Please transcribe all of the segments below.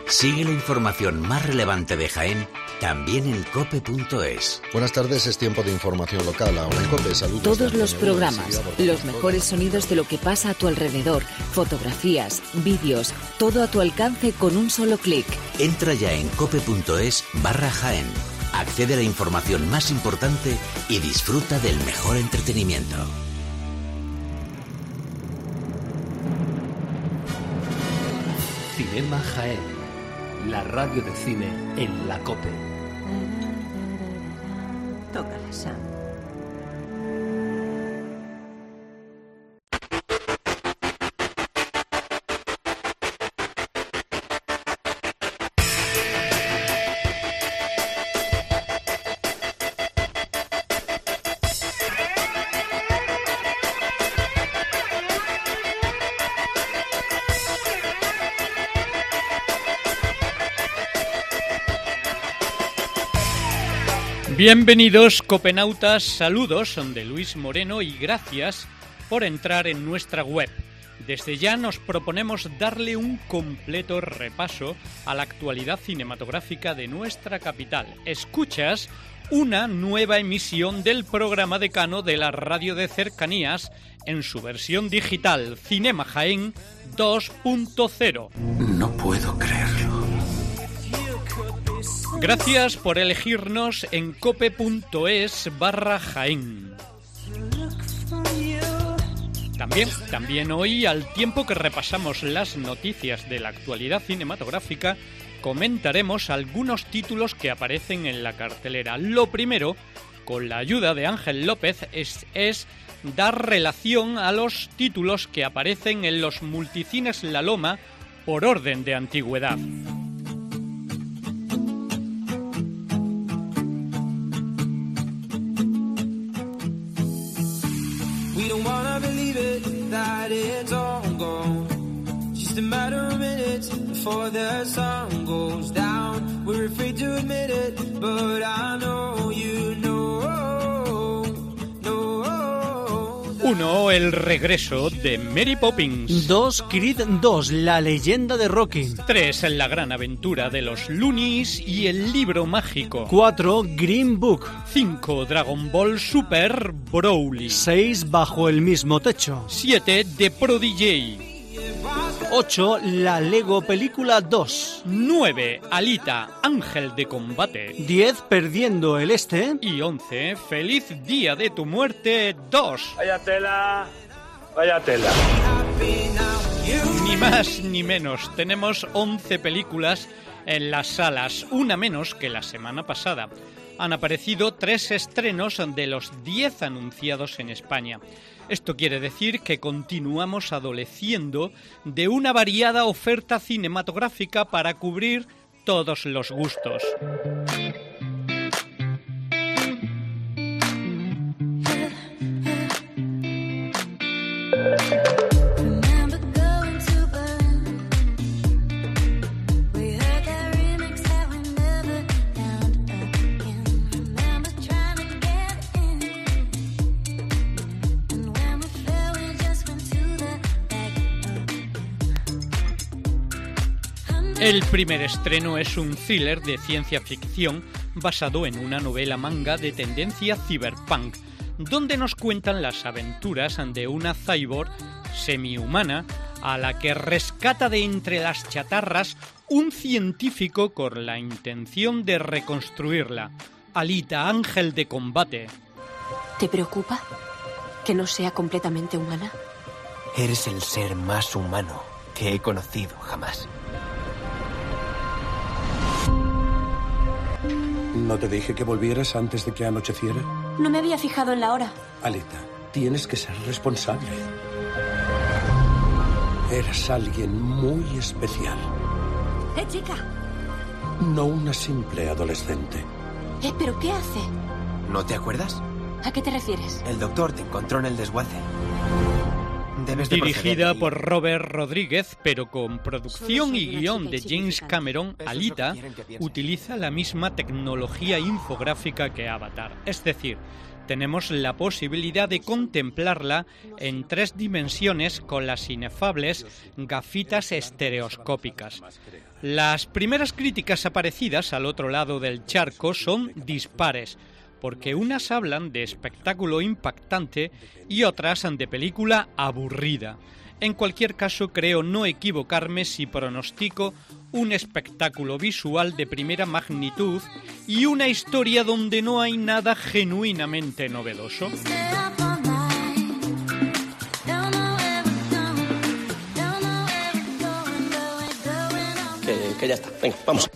Sigue la información más relevante de Jaén también en cope.es. Buenas tardes, es tiempo de información local. Ahora en COPE, saludos. Todos los programas, los mejores sonidos de lo que pasa a tu alrededor, fotografías, vídeos, todo a tu alcance con un solo clic. Entra ya en cope.es/Jaén. Accede a la información más importante y disfruta del mejor entretenimiento. Cinema Jaén, la radio de cine en la COPE. Tócala, Sam. Bienvenidos, copenautas, saludos, son de Luis Moreno y gracias por entrar en nuestra web. Desde ya nos proponemos darle un completo repaso a la actualidad cinematográfica de nuestra capital. Escuchas una nueva emisión del programa decano de la radio de cercanías en su versión digital, Cinema Jaén 2.0. No puedo creerlo. Gracias por elegirnos en cope.es/Jaén. También hoy, al tiempo que repasamos las noticias de la actualidad cinematográfica, comentaremos algunos títulos que aparecen en la cartelera. Lo primero, con la ayuda de Ángel López, es dar relación a los títulos que aparecen en los multicines La Loma por orden de antigüedad. That it's all gone. Just a matter of minutes before the sun goes down. We're afraid to admit it, but I know you know. 1. El regreso de Mary Poppins. 2. Creed 2, la leyenda de Rocky. 3. La gran aventura de los Loonies y el libro mágico. 4. Green Book. 5. Dragon Ball Super Broly. 6. Bajo el mismo techo. 7. The Prodigy. 8. La Lego Película 2. 9. Alita, Ángel de Combate. 10. Perdiendo el Este. Y 11. Feliz Día de tu Muerte 2. Vaya tela, vaya tela. Ni más ni menos. Tenemos 11 películas en las salas, una menos que la semana pasada. Han aparecido 3 estrenos de los 10 anunciados en España. Esto quiere decir que continuamos adoleciendo de una variada oferta cinematográfica para cubrir todos los gustos. El primer estreno es un thriller de ciencia ficción basado en una novela manga de tendencia cyberpunk, donde nos cuentan las aventuras de una cyborg semihumana a la que rescata de entre las chatarras un científico con la intención de reconstruirla. Alita, Ángel de Combate. ¿Te preocupa que no sea completamente humana? Eres el ser más humano que he conocido jamás. ¿No te dije que volvieras antes de que anocheciera? No me había fijado en la hora. Alita, tienes que ser responsable. Eres alguien muy especial. Chica. No una simple adolescente. ¿Pero qué hace? ¿No te acuerdas? ¿A qué te refieres? El doctor te encontró en el desguace. Dirigida por Robert Rodríguez, pero con producción y guión de James Cameron, Alita utiliza la misma tecnología infográfica que Avatar. Es decir, tenemos la posibilidad de contemplarla en 3 dimensiones con las inefables gafitas estereoscópicas. Las primeras críticas aparecidas al otro lado del charco son dispares, porque unas hablan de espectáculo impactante y otras de película aburrida. En cualquier caso, creo no equivocarme si pronostico un espectáculo visual de primera magnitud y una historia donde no hay nada genuinamente novedoso. Que ya está. Venga, vamos.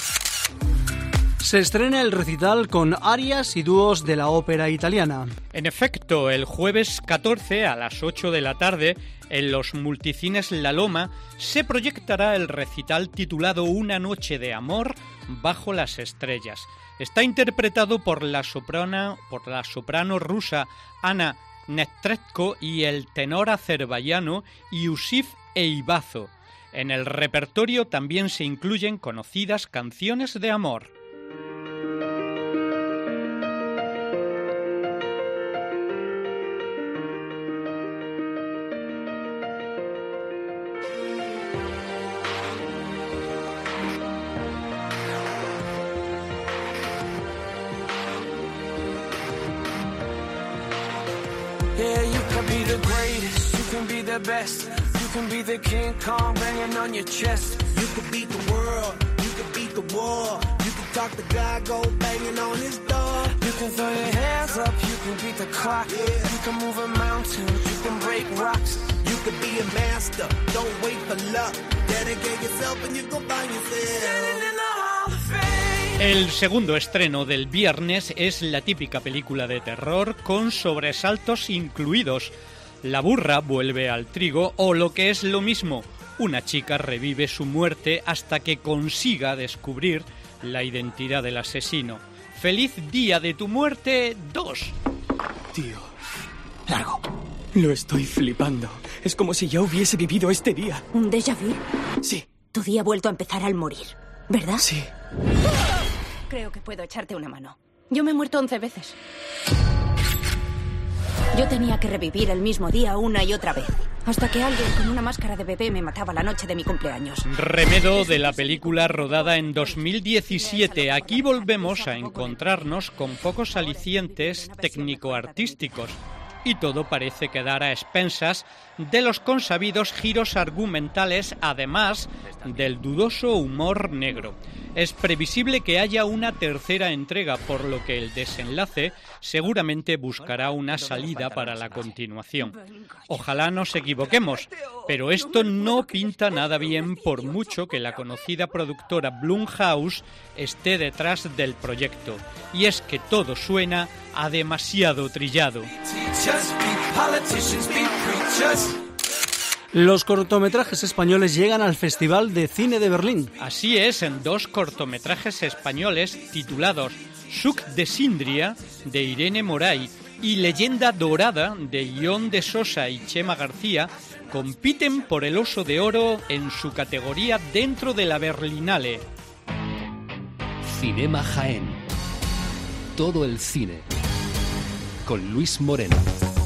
Se estrena el recital con arias y dúos de la ópera italiana. En efecto, el jueves 14 a las 8 de la tarde, en los multicines La Loma, se proyectará el recital titulado Una noche de amor bajo las estrellas. Está interpretado por la soprano rusa Anna Netrebko y el tenor azerbaiyano Yusif Eyvazo. En el repertorio también se incluyen conocidas canciones de amor. Yeah, you can be the greatest, you can be the best. You can be the King Kong banging on your chest. You can beat the world, you can beat the war. You can talk to God, go banging on his door. You can throw your hands up, you can beat the clock. Yeah. You can move a mountain, you can break rocks. You can be a master, don't wait for luck. Dedicate yourself and you go find yourself. Standing in the Hall of Fame. El segundo estreno del viernes es la típica película de terror con sobresaltos incluidos. La burra vuelve al trigo o, lo que es lo mismo, una chica revive su muerte hasta que consiga descubrir la identidad del asesino. ¡Feliz día de tu muerte 2! Tío, largo. Lo estoy flipando. Es como si ya hubiese vivido este día. ¿Un déjà vu? Sí. Tu día ha vuelto a empezar al morir, ¿verdad? Sí. Creo que puedo echarte una mano. Yo me he muerto 11 veces. Yo tenía que revivir el mismo día una y otra vez, hasta que alguien con una máscara de bebé me mataba la noche de mi cumpleaños. Remedo de la película rodada en 2017. Aquí volvemos a encontrarnos con pocos alicientes técnico-artísticos. Y todo parece quedar a expensas de los consabidos giros argumentales, además del dudoso humor negro. Es previsible que haya una tercera entrega, por lo que el desenlace seguramente buscará una salida para la continuación. Ojalá nos equivoquemos, pero esto no pinta nada bien, por mucho que la conocida productora Blumhouse esté detrás del proyecto. Y es que todo suena a demasiado trillado. Los cortometrajes españoles llegan al Festival de Cine de Berlín. Así es, en 2 cortometrajes españoles titulados Suc de Síndria, de Irene Moray, y Leyenda Dorada, de Ion de Sosa y Chema García, compiten por el Oso de Oro en su categoría dentro de la Berlinale. Cinema Jaén. Todo el cine. Con Luis Moreno.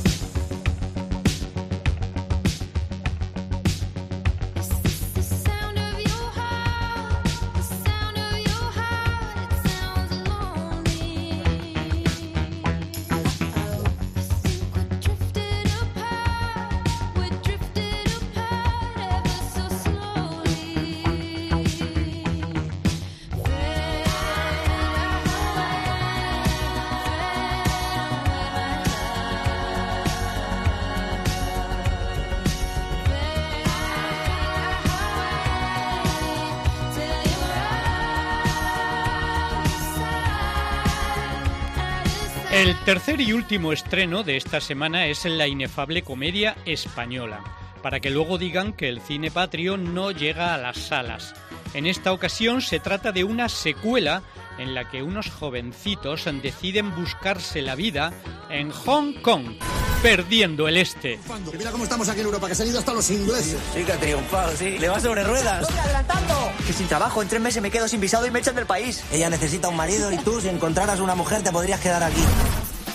El tercer y último estreno de esta semana es la inefable comedia española, para que luego digan que el cine patrio no llega a las salas. En esta ocasión se trata de una secuela en la que unos jovencitos deciden buscarse la vida en Hong Kong, perdiendo el este. Que mira cómo estamos aquí en Europa, que se han ido hasta los ingleses. Sí, que ha triunfado, sí. Le va sobre ruedas. ¡Estoy adelantando! Que sin trabajo, en 3 meses me quedo sin visado y me echan del país. Ella necesita un marido y tú, si encontraras una mujer, te podrías quedar aquí.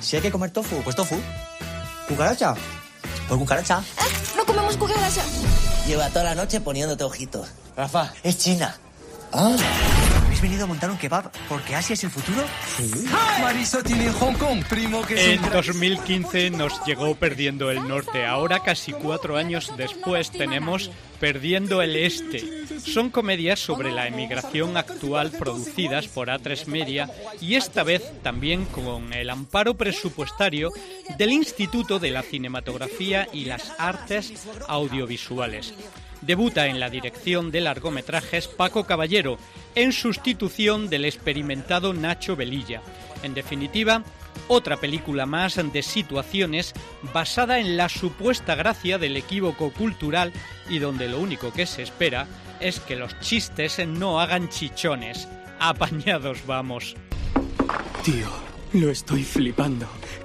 Si hay que comer tofu, pues tofu. ¿Cucaracha? Pues cucaracha. No comemos cucaracha. Lleva toda la noche poniéndote ojitos. Rafa, es China. Ah. ¿Habéis venido a montar un kebab porque Asia es el futuro? Sí. Marisa tiene Hong Kong, primo que En 2015 nos llegó Perdiendo el Norte. Ahora, casi 4 años después, tenemos Perdiendo el Este. Son comedias sobre la emigración actual producidas por A3 Media y esta vez también con el amparo presupuestario del Instituto de la Cinematografía y las Artes Audiovisuales. Debuta en la dirección de largometrajes Paco Caballero, en sustitución del experimentado Nacho Velilla. En definitiva, otra película más de situaciones basada en la supuesta gracia del equívoco cultural y donde lo único que se espera es que los chistes no hagan chichones. Apañados vamos. Tío, lo estoy flipando.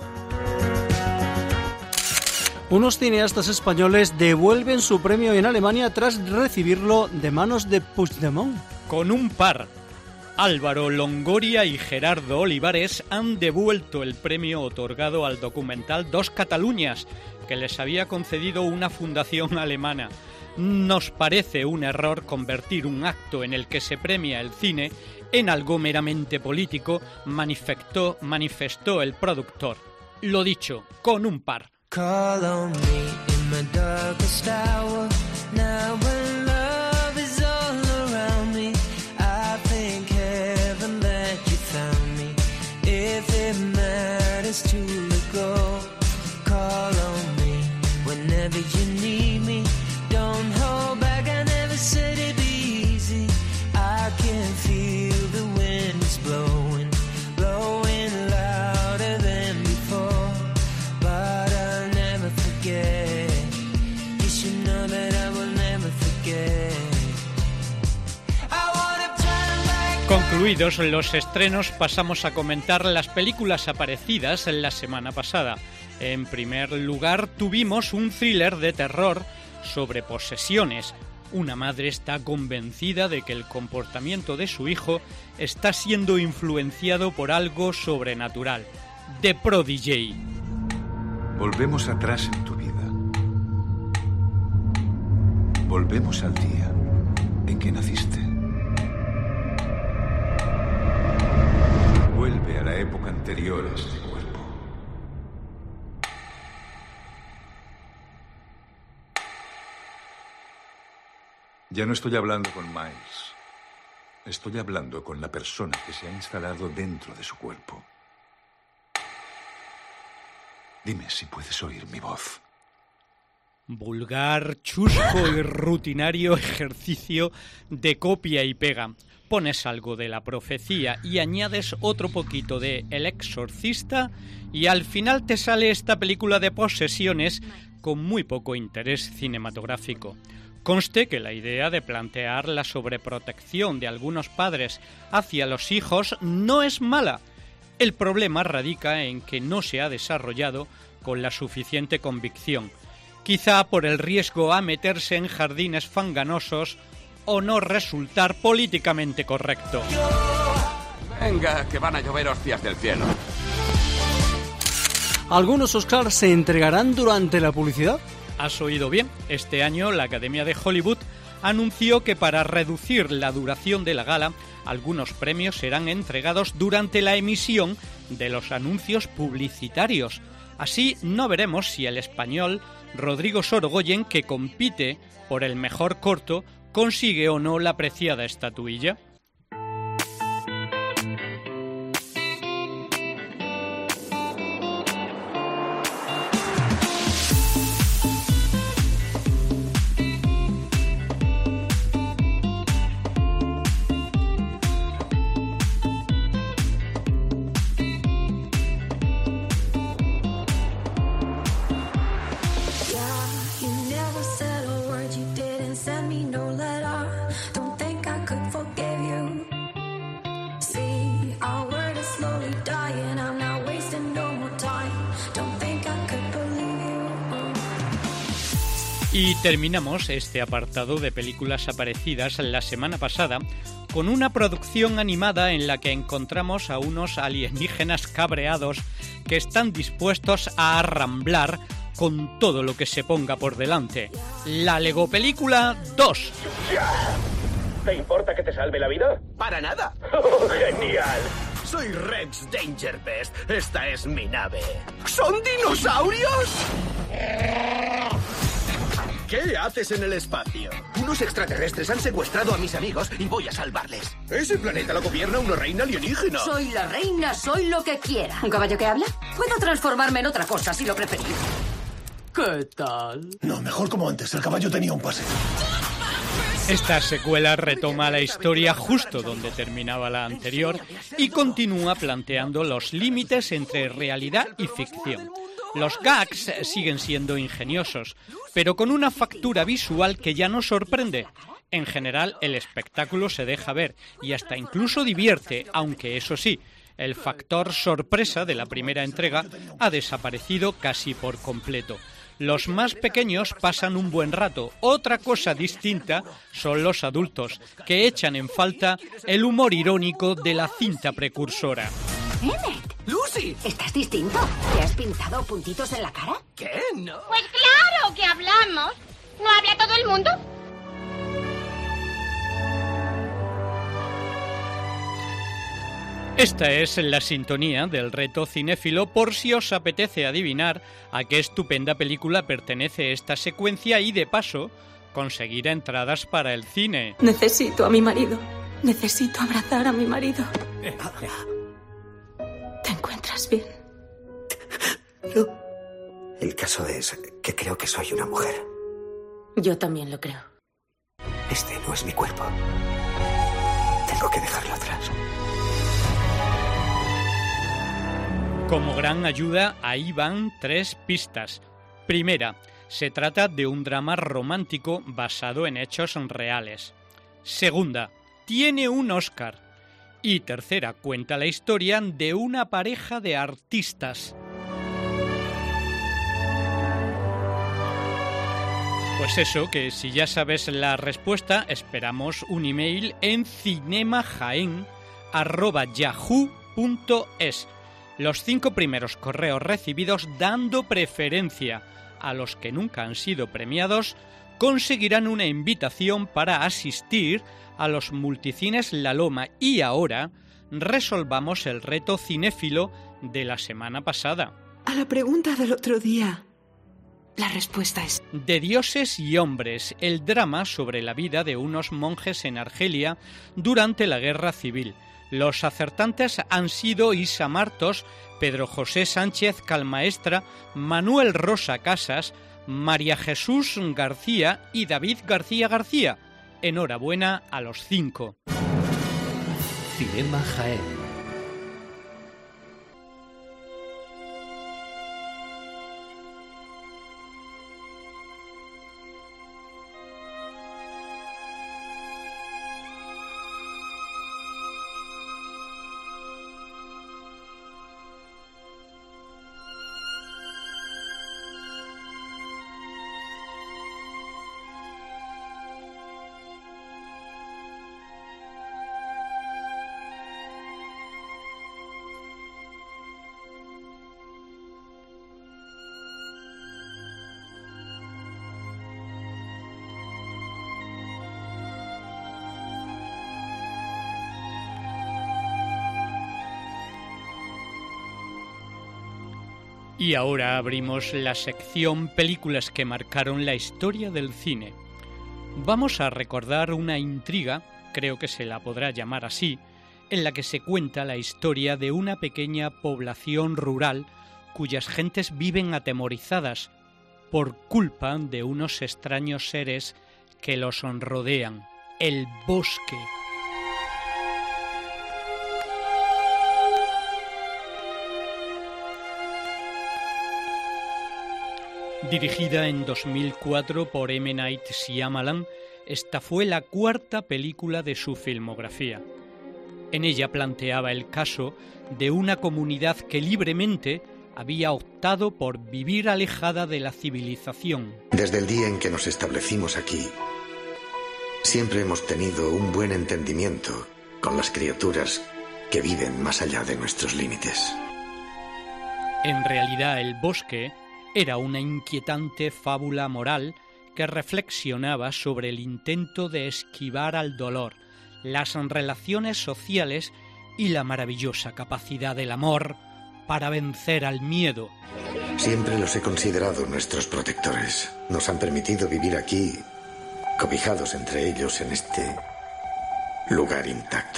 Unos cineastas españoles devuelven su premio en Alemania tras recibirlo de manos de Puigdemont. Con un par. Álvaro Longoria y Gerardo Olivares han devuelto el premio otorgado al documental Dos Cataluñas, que les había concedido una fundación alemana. Nos parece un error convertir un acto en el que se premia el cine en algo meramente político, manifestó el productor. Lo dicho, con un par. Call on me in my darkest hour. Now when love is all around me, I thank heaven that you found me. If it matters to let go, call on me whenever you need me. Don't hold back, I never said it'd be easy. I can feel the wind is blowing, blowing louder than before. But concluidos los estrenos, pasamos a comentar las películas aparecidas la semana pasada. En primer lugar, tuvimos un thriller de terror sobre posesiones. Una madre está convencida de que el comportamiento de su hijo está siendo influenciado por algo sobrenatural. The Prodigy. Volvemos atrás en tu vida. Volvemos al día en que naciste. Vuelve a la época anterior a este cuerpo. Ya no estoy hablando con Miles. Estoy hablando con la persona que se ha instalado dentro de su cuerpo. Dime si puedes oír mi voz. Vulgar, chusco y rutinario ejercicio de copia y pega. Pones algo de la profecía y añades otro poquito de El Exorcista y al final te sale esta película de posesiones con muy poco interés cinematográfico. Conste que la idea de plantear la sobreprotección de algunos padres hacia los hijos no es mala. El problema radica en que no se ha desarrollado con la suficiente convicción. Quizá por el riesgo a meterse en jardines fanganosos o no resultar políticamente correcto. Venga, que van a llover hostias del cielo. ¿Algunos Oscars se entregarán durante la publicidad? Has oído bien. Este año la Academia de Hollywood anunció que para reducir la duración de la gala, algunos premios serán entregados durante la emisión de los anuncios publicitarios. Así no veremos si el español Rodrigo Sorogoyen, que compite por el mejor corto, consigue o no la apreciada estatuilla. Y terminamos este apartado de películas aparecidas la semana pasada con una producción animada en la que encontramos a unos alienígenas cabreados que están dispuestos a arramblar con todo lo que se ponga por delante. La Lego Película 2. ¿Te importa que te salve la vida? ¡Para nada! Oh, ¡genial! Soy Rex Dangerbest. Esta es mi nave. ¿Son dinosaurios? ¿Qué haces en el espacio? Unos extraterrestres han secuestrado a mis amigos y voy a salvarles. Ese planeta lo gobierna una reina alienígena. Soy la reina, soy lo que quiera. ¿Un caballo que habla? Puedo transformarme en otra cosa si lo preferís. ¿Qué tal? No, mejor como antes. El caballo tenía un paseo. Esta secuela retoma la historia justo donde terminaba la anterior y continúa planteando los límites entre realidad y ficción. Los gags siguen siendo ingeniosos, pero con una factura visual que ya nos sorprende. En general, el espectáculo se deja ver y hasta incluso divierte, aunque eso sí, el factor sorpresa de la primera entrega ha desaparecido casi por completo. Los más pequeños pasan un buen rato. Otra cosa distinta son los adultos, que echan en falta el humor irónico de la cinta precursora. Emmett. ¡Lucy! ¿Estás distinto? ¿Te has pintado puntitos en la cara? ¿Qué? No. Pues claro que hablamos. ¿No habla todo el mundo? Esta es la sintonía del reto cinéfilo por si os apetece adivinar a qué estupenda película pertenece esta secuencia y, de paso, conseguir entradas para el cine. Necesito a mi marido. Necesito abrazar a mi marido. ¿Te encuentras bien? No. El caso es que creo que soy una mujer. Yo también lo creo. Este no es mi cuerpo. Tengo que dejarlo atrás. Como gran ayuda, ahí van 3 pistas. Primera, se trata de un drama romántico basado en hechos reales. Segunda, tiene un Oscar. Y tercera, cuenta la historia de una pareja de artistas. Pues eso, que si ya sabes la respuesta, esperamos un email en cinemajaen@yahoo.es. Los 5 primeros correos recibidos, dando preferencia a los que nunca han sido premiados, conseguirán una invitación para asistir a los multicines La Loma. Y ahora resolvamos el reto cinéfilo de la semana pasada. A la pregunta del otro día, la respuesta es... De dioses y hombres, el drama sobre la vida de unos monjes en Argelia durante la Guerra Civil. Los acertantes han sido Isa Martos, Pedro José Sánchez Calmaestra, Manuel Rosa Casas, María Jesús García y David García García. Enhorabuena a los 5. Cinema Jaén. Y ahora abrimos la sección películas que marcaron la historia del cine. Vamos a recordar una intriga, creo que se la podrá llamar así, en la que se cuenta la historia de una pequeña población rural cuyas gentes viven atemorizadas por culpa de unos extraños seres que los rodean, el bosque. Dirigida en 2004 por M. Night Shyamalan, esta fue la 4ª película de su filmografía. En ella planteaba el caso de una comunidad que libremente había optado por vivir alejada de la civilización. Desde el día en que nos establecimos aquí, siempre hemos tenido un buen entendimiento con las criaturas que viven más allá de nuestros límites. En realidad, el bosque era una inquietante fábula moral que reflexionaba sobre el intento de esquivar al dolor, las relaciones sociales y la maravillosa capacidad del amor para vencer al miedo. Siempre los he considerado nuestros protectores. Nos han permitido vivir aquí, cobijados entre ellos en este lugar intacto.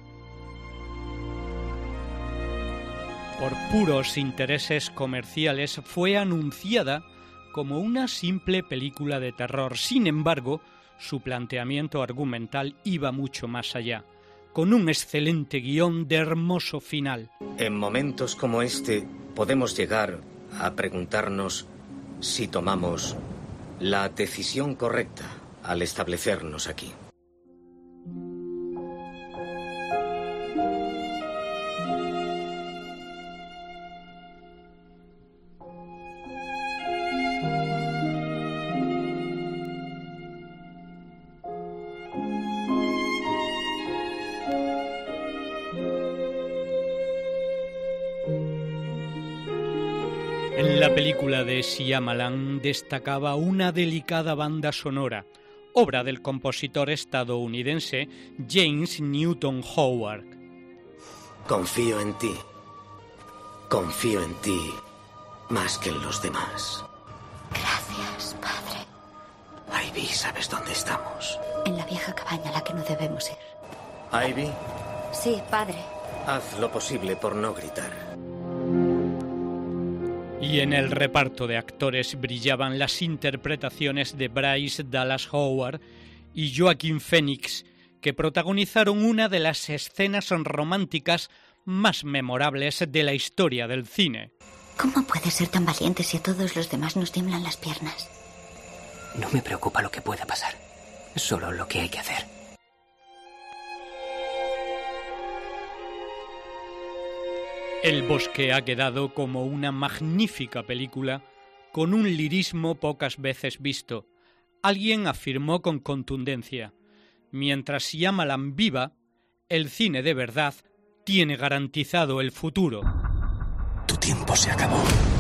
Por puros intereses comerciales fue anunciada como una simple película de terror. Sin embargo, su planteamiento argumental iba mucho más allá, con un excelente guión de hermoso final. En momentos como este podemos llegar a preguntarnos si tomamos la decisión correcta al establecernos aquí. En la película de Shyamalan destacaba una delicada banda sonora, obra del compositor estadounidense James Newton Howard. Confío en ti. Confío en ti más que en los demás. Gracias, padre. Ivy, ¿sabes dónde estamos? En la vieja cabaña a la que no debemos ir. Ivy, Sí, padre. haz lo posible por no gritar. Y en el reparto de actores brillaban las interpretaciones de Bryce Dallas Howard y Joaquin Phoenix, que protagonizaron una de las escenas románticas más memorables de la historia del cine. ¿Cómo puedes ser tan valiente si a todos los demás nos tiemblan las piernas? No me preocupa lo que pueda pasar, solo lo que hay que hacer. El bosque ha quedado como una magnífica película con un lirismo pocas veces visto. Alguien afirmó con contundencia: mientras Shyamalan viva, el cine de verdad tiene garantizado el futuro. Tu tiempo se acabó.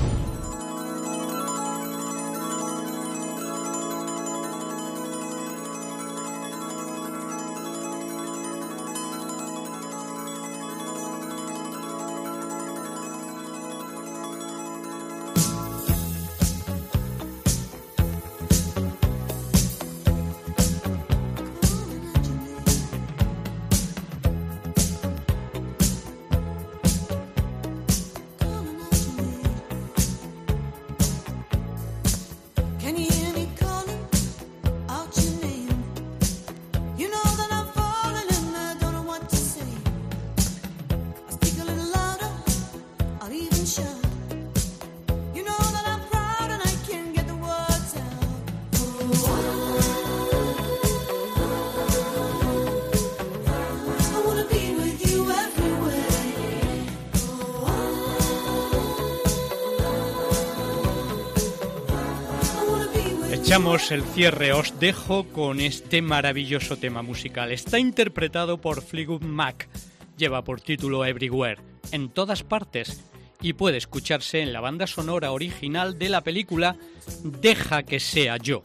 Echamos el cierre, os dejo con este maravilloso tema musical. Está interpretado por Fleetwood Mac, lleva por título Everywhere, en todas partes, y puede escucharse en la banda sonora original de la película Deja que sea yo.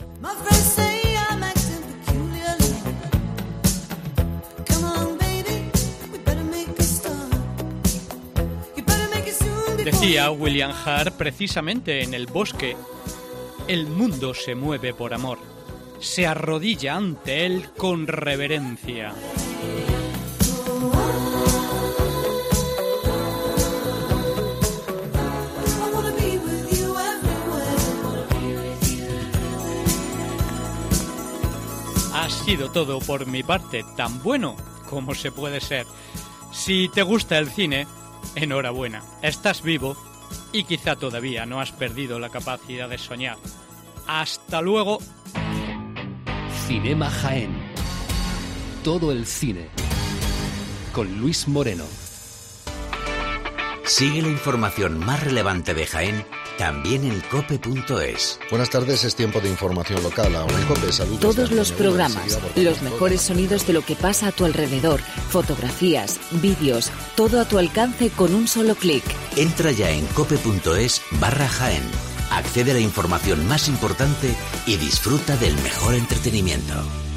Decía William Hart precisamente en El bosque: el mundo se mueve por amor, se arrodilla ante él con reverencia. Ha sido todo por mi parte, tan bueno como se puede ser. Si te gusta el cine, enhorabuena, estás vivo y quizá todavía no has perdido la capacidad de soñar. ¡Hasta luego! Cinema Jaén. Todo el cine. Con Luis Moreno. Sigue la información más relevante de Jaén también en cope.es. Buenas tardes, es tiempo de información local. Ahora en COPE, saludos. Todos los programas, los mejores sonidos de lo que pasa a tu alrededor, fotografías, vídeos, todo a tu alcance con un solo clic. Entra ya en cope.es/Jaén. Accede a la información más importante y disfruta del mejor entretenimiento.